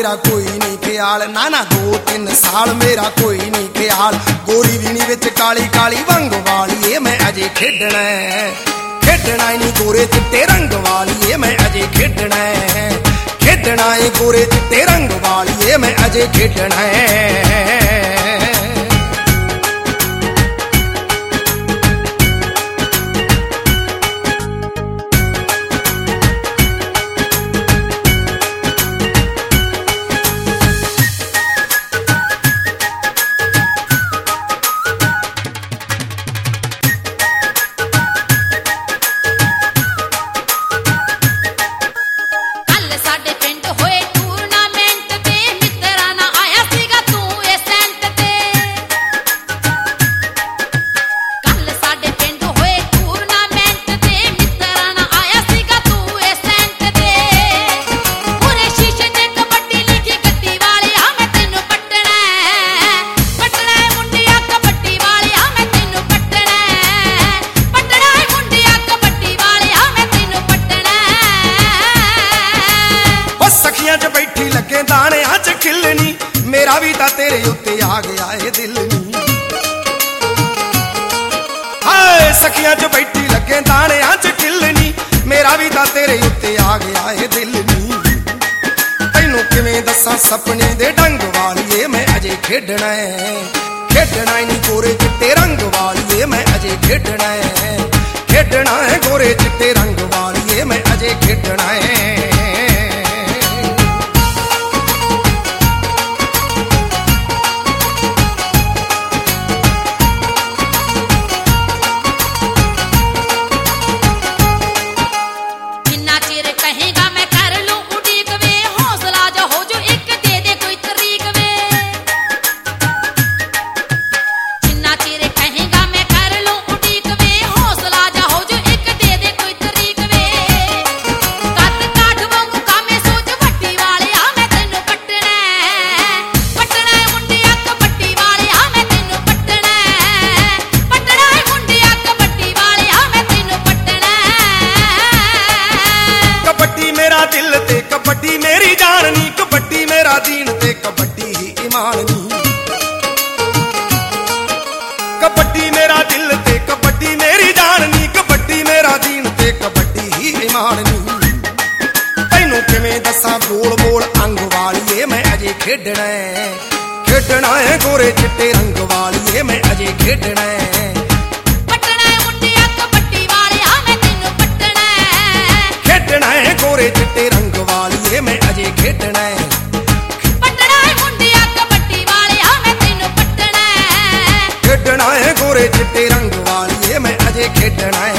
मेरा कोई नहीं ख्याल, ना ना 2-3 साल मेरा कोई नहीं ख्याल। गोरी वीणी विच काली काली वंग वाली मैं अजे खेडना है, खेडना ही नहीं गोरे चिट्टे रंग वाली मैं अजे खेडना है, खेडना है गोरे चिट्टे रंग वाली मैं अजे खेडना है। मेरा भी ता तेरे उत्ते आ गया है दिल नी, हाय सखियां च बैठी लगे दाने च खिलनी, मेरा भी ता तेरे उत्ते आ गया है दिल नी। तैनू किवें दसां सपने दे डंग वालीए मैं अजे खेडना है, खेडना ही नहीं गोरे चिट्टे रंग वालीए मैं अजे खेडना है, खेडना है गोरे चिट्टे रंग वालीए मैं अजे खेडना है। कबड्डी मेरी जान नी, कबड्डी मेरा दीन ते कबड्डी ही ईमान नी, कबड्डी मेरा दिल ते कबड्डी मेरी जान नी, कबड्डी मेरा दीन ते कबड्डी ही ईमान नी। तैनू किवें दसां बोल बोल अंग वालीए मैं अजे खेडना है, खेडना है गोरे चिट्टे रंग वालीए मैं अजे खेडना है, पटना है मुंडिया कबड्डी वालिया मैं तैनू पटना है, खेडना है गोरे चिट्टे रंग मैं अजे खेडना है, पटना है मुंडिया कबड्डी वालिया मैं तैनू पटना है, खेडना है गोरे चिट्टे रंग वालीए मैं अजे खेडना है।